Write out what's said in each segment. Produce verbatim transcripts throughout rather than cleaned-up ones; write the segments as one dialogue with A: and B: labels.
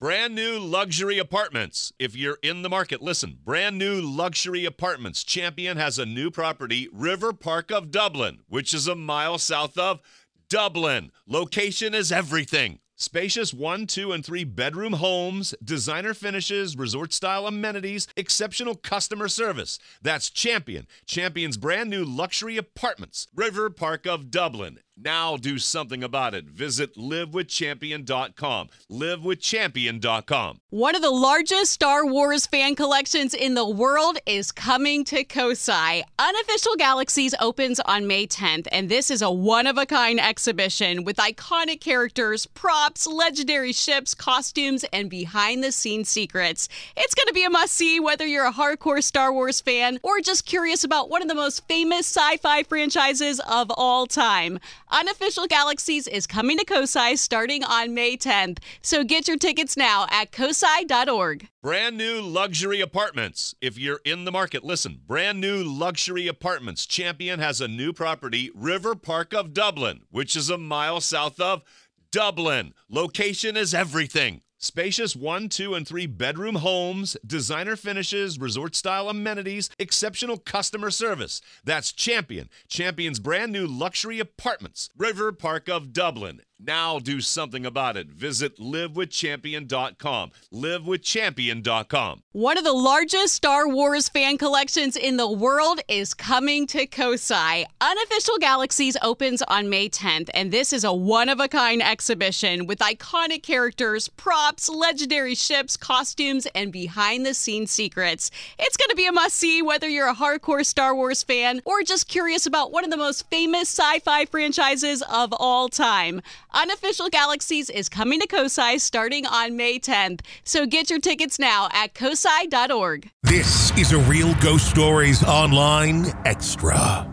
A: Brand new luxury apartments. If you're in the market, listen. Brand new luxury apartments. Champion has a new property, River Park of Dublin, which is a mile south of Dublin. Location is everything. Spacious one, two, and three bedroom homes, designer finishes, resort-style amenities, exceptional customer service. That's Champion. Champion's brand new luxury apartments, River Park of Dublin. Now do something about it. Visit live with champion dot com. live with champion dot com.
B: One of the largest Star Wars fan collections in the world is coming to Kosai. Unofficial Galaxies opens on May tenth, and this is a one-of-a-kind exhibition with iconic characters, props, legendary ships, costumes, and behind-the-scenes secrets. It's going to be a must-see whether you're a hardcore Star Wars fan or just curious about one of the most famous sci-fi franchises of all time. Unofficial Galaxies is coming to Kosai starting on May tenth, so get your tickets now at kosai dot org.
A: Brand new luxury apartments. If you're in the market, listen. Brand new luxury apartments. Champion has a new property, River Park of Dublin, which is a mile south of Dublin. Location is everything. Spacious one, two, and three bedroom homes, designer finishes, resort-style amenities, exceptional customer service. That's Champion. Champion's brand new luxury apartments, River Park of Dublin. Now do something about it. Visit live with champion dot com. live with champion dot com.
B: One of the largest Star Wars fan collections in the world is coming to Kosai. Unofficial Galaxies opens on May tenth, and this is a one-of-a-kind exhibition with iconic characters, props, legendary ships, costumes, and behind-the-scenes secrets. It's going to be a must-see whether you're a hardcore Star Wars fan or just curious about one of the most famous sci-fi franchises of all time. Unofficial Galaxies is coming to Kosai starting on May tenth, so get your tickets now at kosai dot org.
C: This is a Real Ghost Stories Online Extra.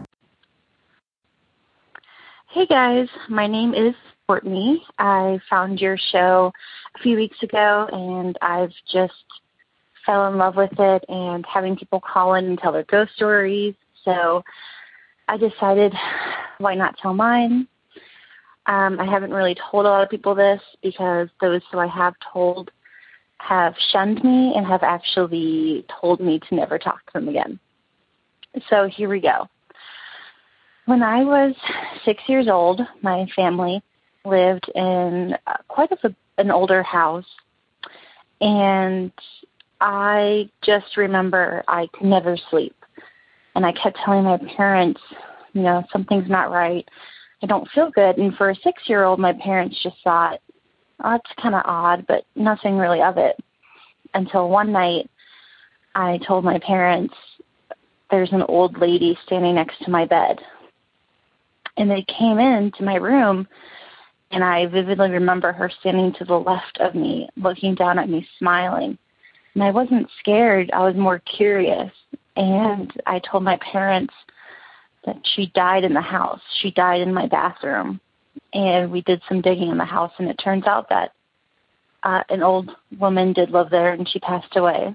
D: Hey guys, my name is Courtney. I found your show a few weeks ago and I've just fell in love with it and having people call in and tell their ghost stories. So I decided, why not tell mine? Um, I haven't really told a lot of people this because those who I have told have shunned me and have actually told me to never talk to them again. So here we go. When I was six years old, my family lived in quite a, an older house, and I just remember I could never sleep. And I kept telling my parents, you know, something's not right. I don't feel good. And for a six-year-old, my parents just thought, oh, it's kind of odd, but nothing really of it. Until one night, I told my parents, there's an old lady standing next to my bed. And they came into my room, and I vividly remember her standing to the left of me, looking down at me, smiling. And I wasn't scared. I was more curious. And I told my parents that she died in the house. She died in my bathroom. And we did some digging in the house, and it turns out that uh, an old woman did live there, and she passed away.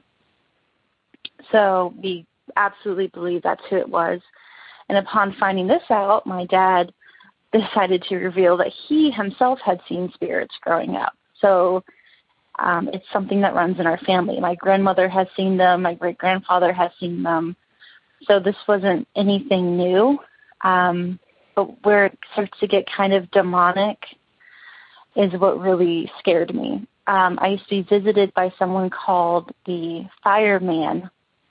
D: So we absolutely believe that's who it was. And upon finding this out, my dad decided to reveal that he himself had seen spirits growing up. So um, it's something that runs in our family. My grandmother has seen them. My great-grandfather has seen them. So this wasn't anything new. Um, but where it starts to get kind of demonic is what really scared me. Um, I used to be visited by someone called the fireman.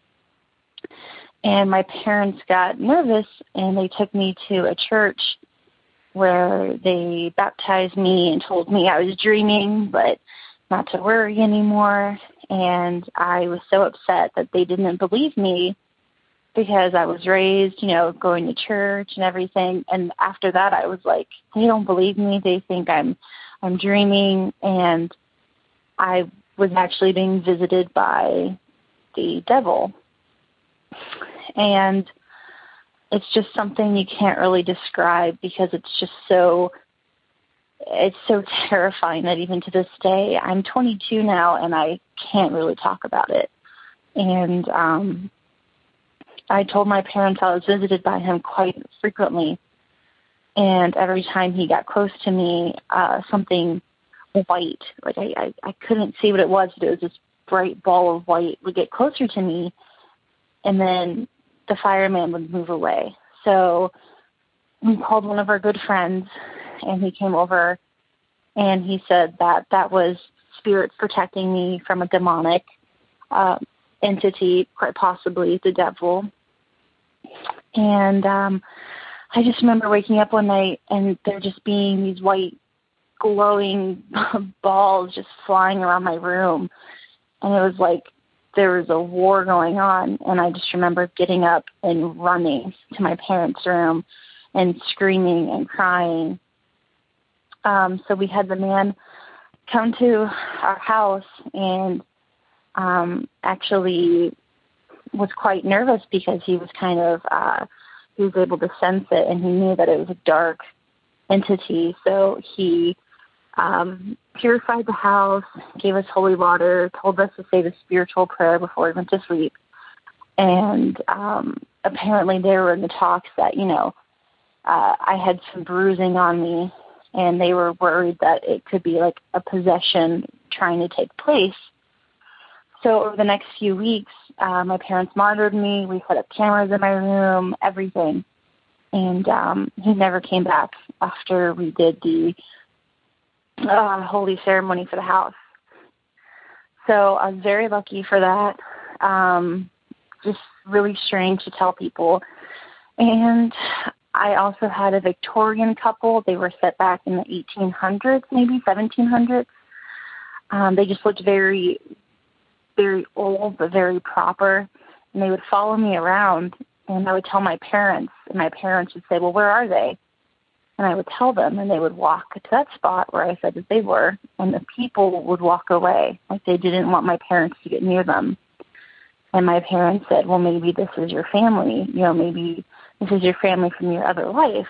D: And my parents got nervous, and they took me to a church where they baptized me and told me I was dreaming, but not to worry anymore. And I was so upset that they didn't believe me because I was raised, you know, going to church and everything. And after that, I was like, they don't believe me. They think I'm I'm dreaming. And I was actually being visited by the devil. And it's just something you can't really describe because it's just so, it's so terrifying that even to this day, I'm twenty-two now and I can't really talk about it. And um, I told my parents I was visited by him quite frequently. And every time he got close to me, uh, something white. Like I, I, I couldn't see what it was, but it was this bright ball of white would get closer to me, and then the fireman would move away. So we called one of our good friends, and he came over, and he said that that was spirits protecting me from a demonic uh, entity, quite possibly the devil. And um, I just remember waking up one night and there just being these white glowing balls just flying around my room. And it was like there was a war going on. And I just remember getting up and running to my parents' room and screaming and crying. Um, so we had the man come to our house and um, actually was quite nervous because he was kind of, uh, he was able to sense it, and he knew that it was a dark entity. So he um, purified the house, gave us holy water, told us to say the spiritual prayer before we went to sleep. And um, apparently there were in the talks that, you know, uh, I had some bruising on me, and they were worried that it could be like a possession trying to take place. So over the next few weeks, uh, my parents monitored me. We set up cameras in my room, everything. And um, he never came back after we did the uh, holy ceremony for the house. So I was very lucky for that. Um, just really strange to tell people. And I also had a Victorian couple. They were set back in the eighteen hundreds, maybe seventeen hundreds. Um, they just looked very, very old, but very proper. And they would follow me around, and I would tell my parents, and my parents would say, well, where are they? And I would tell them, and they would walk to that spot where I said that they were, and the people would walk away, like they didn't want my parents to get near them. And my parents said, well, maybe this is your family. You know, maybe this is your family from your other life,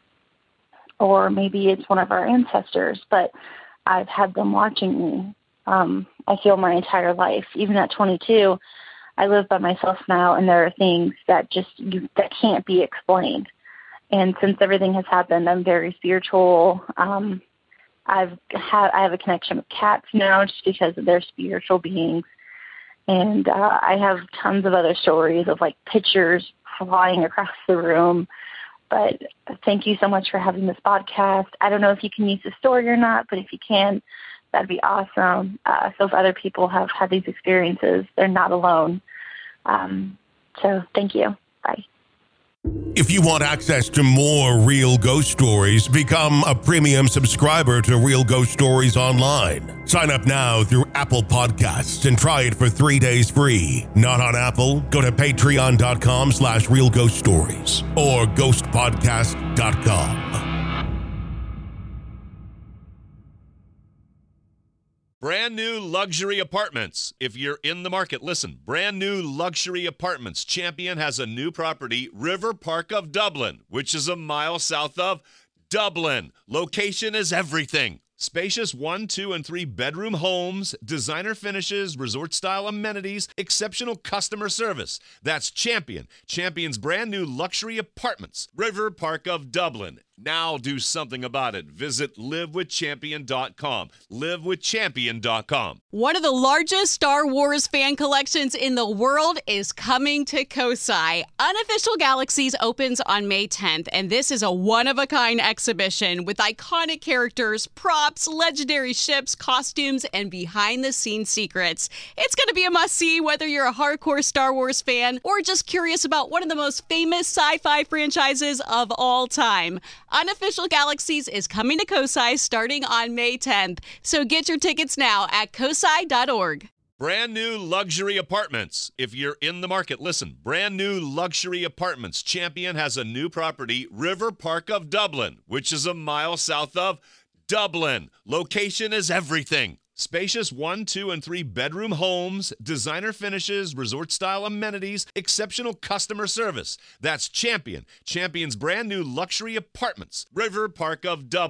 D: or maybe it's one of our ancestors. But I've had them watching me, um, I feel, my entire life. Even at twenty-two, I live by myself now, and there are things that just you, that can't be explained. And since everything has happened, I'm very spiritual. Um, I've had I have a connection with cats now just because of their spiritual beings. And uh, I have tons of other stories of like pictures flying across the room. But thank you so much for having this podcast. I don't know if you can use the story or not, but if you can, that'd be awesome. Uh, so if other people have had these experiences, they're not alone. Um, so thank you. Bye.
C: If you want access to more Real Ghost Stories, become a premium subscriber to Real Ghost Stories Online. Sign up now through Apple Podcasts and try it for three days free. Not on Apple? Go to patreon.com slash Real Ghost Stories or ghost podcast dot com.
A: Brand new luxury apartments. If you're in the market, listen. Brand new luxury apartments. Champion has a new property, River Park of Dublin, which is a mile south of Dublin. Location is everything. Spacious one, two, and three bedroom homes, designer finishes, resort-style amenities, exceptional customer service. That's Champion. Champion's brand new luxury apartments, River Park of Dublin. Now do something about it. Visit live with champion dot com. live with champion dot com.
B: One of the largest Star Wars fan collections in the world is coming to Kosai. Unofficial Galaxies opens on May tenth, and this is a one-of-a-kind exhibition with iconic characters, props, legendary ships, costumes, and behind-the-scenes secrets. It's going to be a must-see whether you're a hardcore Star Wars fan or just curious about one of the most famous sci-fi franchises of all time. Unofficial Galaxies is coming to Kosai starting on May tenth, so get your tickets now at kosai dot org.
A: Brand new luxury apartments. If you're in the market, listen. Brand new luxury apartments. Champion has a new property, River Park of Dublin, which is a mile south of Dublin. Location is everything. Spacious one, two, and three bedroom homes, designer finishes, resort-style amenities, exceptional customer service. That's Champion. Champion's brand new luxury apartments, River Park of Dublin.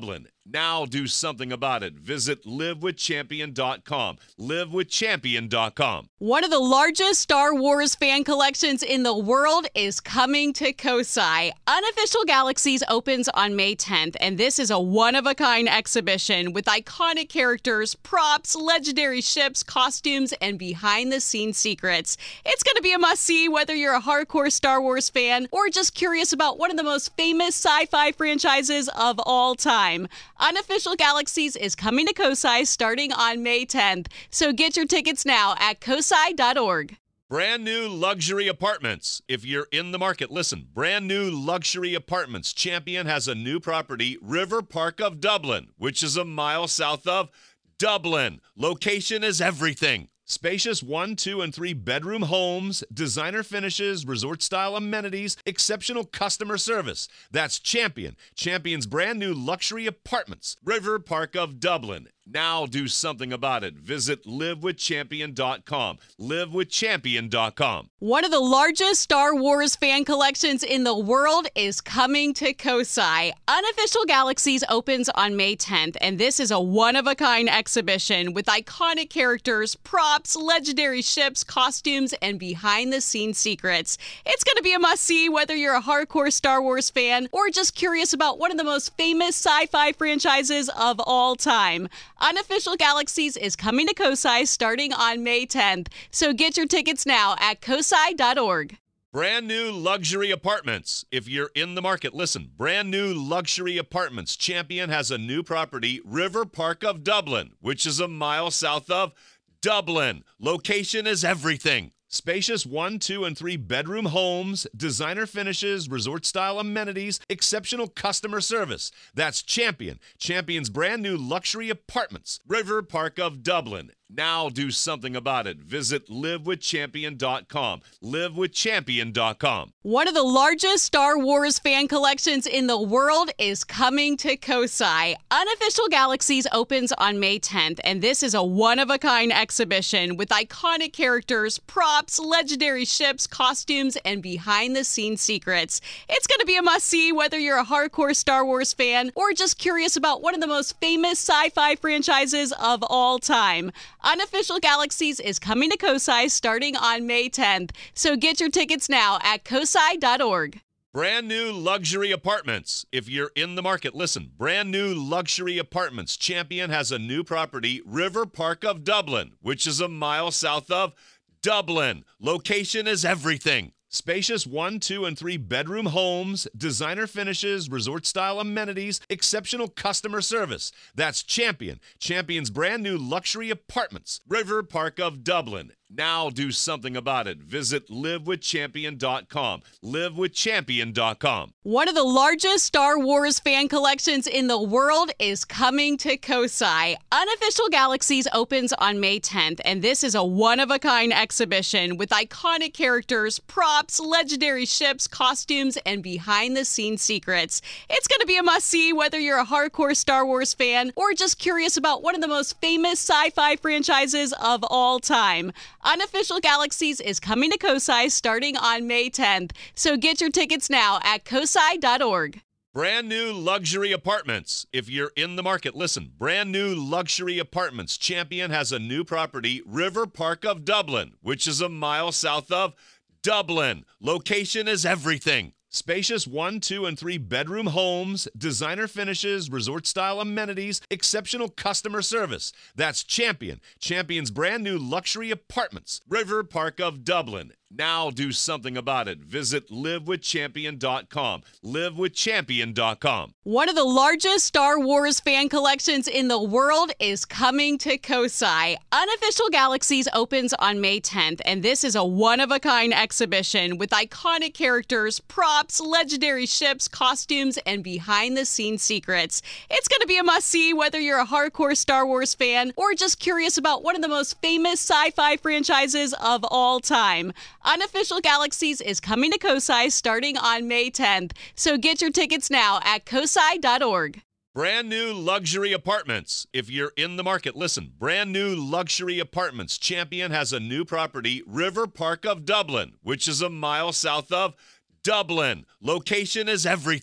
A: Now do something about it. Visit live with champion dot com. live with champion dot com.
B: One of the largest Star Wars fan collections in the world is coming to Kosai. Unofficial Galaxies opens on May tenth, and this is a one-of-a-kind exhibition with iconic characters, props, legendary ships, costumes, and behind-the-scenes secrets. It's going to be a must-see whether you're a hardcore Star Wars fan or just curious about one of the most famous sci-fi franchises of all time. Unofficial Galaxies is coming to Kosai starting on May tenth, so get your tickets now at kosai dot org.
A: Brand new luxury apartments. If you're in the market, listen. Brand new luxury apartments. Champion has a new property, River Park of Dublin, which is a mile south of Dublin. Location is everything. Spacious one, two, and three bedroom homes, designer finishes, resort-style amenities, exceptional customer service. That's Champion. Champion's brand new luxury apartments, River Park of Dublin. Now do something about it. Visit live with champion dot com. live with champion dot com.
B: One of the largest Star Wars fan collections in the world is coming to Kosai. Unofficial Galaxies opens on May tenth, and this is a one-of-a-kind exhibition with iconic characters, props, legendary ships, costumes, and behind-the-scenes secrets. It's going to be a must-see whether you're a hardcore Star Wars fan or just curious about one of the most famous sci-fi franchises of all time. Unofficial Galaxies is coming to Kosai starting on May tenth, so get your tickets now at kosai dot org.
A: Brand new luxury apartments. If you're in the market, listen. Brand new luxury apartments. Champion has a new property, River Park of Dublin, which is a mile south of Dublin. Location is everything. Spacious one, two, and three bedroom homes, designer finishes, resort-style amenities, exceptional customer service. That's Champion. Champion's brand new luxury apartments, River Park of Dublin. Now do something about it. Visit live with champion dot com. live with champion dot com.
B: One of the largest Star Wars fan collections in the world is coming to Kosai. Unofficial Galaxies opens on May tenth, and this is a one-of-a-kind exhibition with iconic characters, props, legendary ships, costumes, and behind-the-scenes secrets. It's going to be a must-see whether you're a hardcore Star Wars fan or just curious about one of the most famous sci-fi franchises of all time. Unofficial Galaxies is coming to Kosai starting on May tenth, so get your tickets now at kosai dot org.
A: Brand new luxury apartments. If you're in the market, listen. Brand new luxury apartments. Champion has a new property, River Park of Dublin, which is a mile south of Dublin. Location is everything. Spacious one, two, and three bedroom homes, designer finishes, resort-style amenities, exceptional customer service. That's Champion. Champion's brand new luxury apartments, River Park of Dublin. Now do something about it. Visit live with champion dot com. live with champion dot com.
B: One of the largest Star Wars fan collections in the world is coming to Kosai. Unofficial Galaxies opens on May tenth, and this is a one-of-a-kind exhibition with iconic characters, props, legendary ships, costumes, and behind-the-scenes secrets. It's going to be a must-see whether you're a hardcore Star Wars fan or just curious about one of the most famous sci-fi franchises of all time. Unofficial Galaxies is coming to Kosai starting on May tenth, so get your tickets now at kosai dot org.
A: Brand new luxury apartments. If you're in the market, listen. Brand new luxury apartments. Champion has a new property, River Park of Dublin, which is a mile south of Dublin. Location is everything. Spacious one, two, and three bedroom homes, designer finishes, resort-style amenities, exceptional customer service. That's Champion. Champion's brand new luxury apartments, River Park of Dublin. Now do something about it. Visit live with champion dot com. live with champion dot com.
B: One of the largest Star Wars fan collections in the world is coming to Kosai. Unofficial Galaxies opens on May tenth, and this is a one-of-a-kind exhibition with iconic characters, props, legendary ships, costumes, and behind-the-scenes secrets. It's going to be a must-see whether you're a hardcore Star Wars fan or just curious about one of the most famous sci-fi franchises of all time. Unofficial Galaxies is coming to Kosai starting on May tenth, so get your tickets now at kosai dot org.
A: Brand new luxury apartments. If you're in the market, listen. Brand new luxury apartments. Champion has a new property, River Park of Dublin, which is a mile south of Dublin. Location is everything.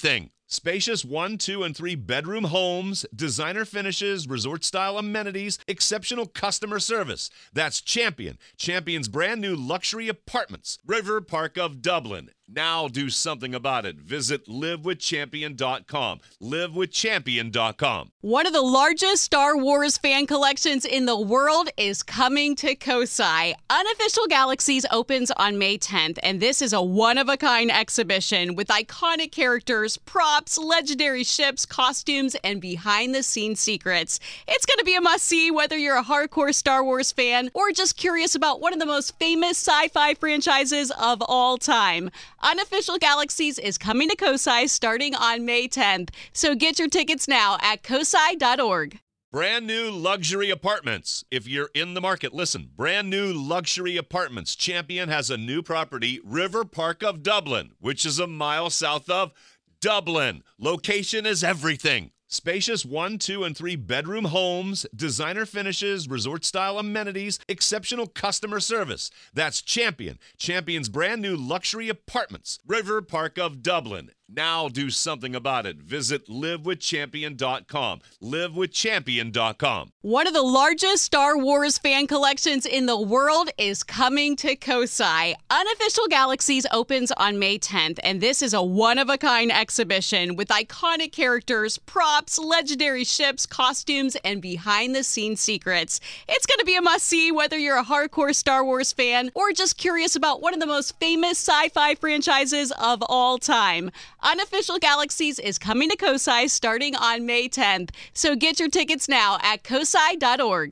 A: Spacious one, two, and three bedroom homes, designer finishes, resort-style amenities, exceptional customer service. That's Champion. Champion's brand new luxury apartments. River Park of Dublin. Now do something about it. Visit live with champion dot com. live with champion dot com.
B: One of the largest Star Wars fan collections in the world is coming to Kosai. Unofficial Galaxies opens on May tenth, and this is a one-of-a-kind exhibition with iconic characters, props, legendary ships, costumes, and behind-the-scenes secrets. It's going to be a must-see whether you're a hardcore Star Wars fan or just curious about one of the most famous sci-fi franchises of all time. Unofficial Galaxies is coming to Kosai starting on May tenth, so get your tickets now at kosai dot org.
A: Brand new luxury apartments. If you're in the market, listen. Brand new luxury apartments. Champion has a new property, River Park of Dublin, which is a mile south of Dublin. Location is everything. Spacious one, two, and three bedroom homes, designer finishes, resort-style amenities, exceptional customer service. That's Champion. Champion's brand new luxury apartments. River Park of Dublin. Now do something about it. Visit live with champion dot com. live with champion dot com.
B: One of the largest Star Wars fan collections in the world is coming to Kosai. Unofficial Galaxies opens on May tenth, and this is a one-of-a-kind exhibition with iconic characters, props, legendary ships, costumes, and behind-the-scenes secrets. It's going to be a must-see whether you're a hardcore Star Wars fan or just curious about one of the most famous sci-fi franchises of all time. Unofficial Galaxies is coming to Kosai starting on May tenth, so get your tickets now at kosai dot org.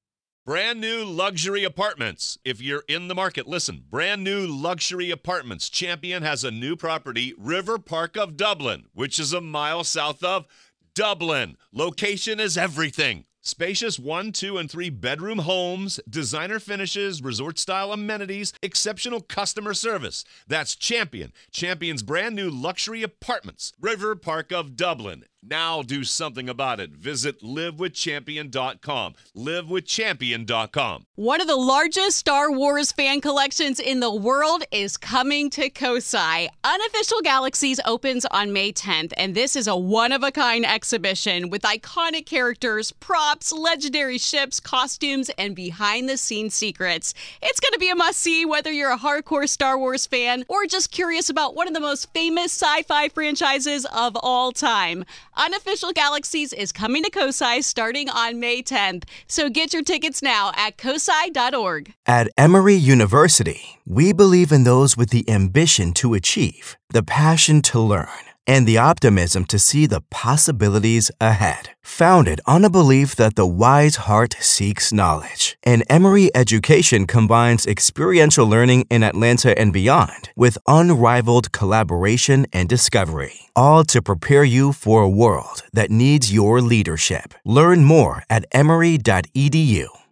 A: Brand new luxury apartments. If you're in the market, listen. Brand new luxury apartments. Champion has a new property, River Park of Dublin, which is a mile south of Dublin. Location is everything. Spacious one, two, and three bedroom homes, designer finishes, resort-style amenities, exceptional customer service. That's Champion. Champion's brand new luxury apartments. River Park of Dublin. Now do something about it. Visit live with champion dot com. live with champion dot com.
B: One of the largest Star Wars fan collections in the world is coming to Kosai. Unofficial Galaxies opens on May tenth, and this is a one-of-a-kind exhibition with iconic characters, props, legendary ships, costumes, and behind-the-scenes secrets. It's going to be a must-see whether you're a hardcore Star Wars fan or just curious about one of the most famous sci-fi franchises of all time. Unofficial Galaxies is coming to Kosai starting on May tenth, so get your tickets now at kosai dot org.
E: At Emory University, we believe in those with the ambition to achieve, the passion to learn, and the optimism to see the possibilities ahead. Founded on a belief that the wise heart seeks knowledge, and Emory education combines experiential learning in Atlanta and beyond with unrivaled collaboration and discovery, all to prepare you for a world that needs your leadership. Learn more at emory dot e d u.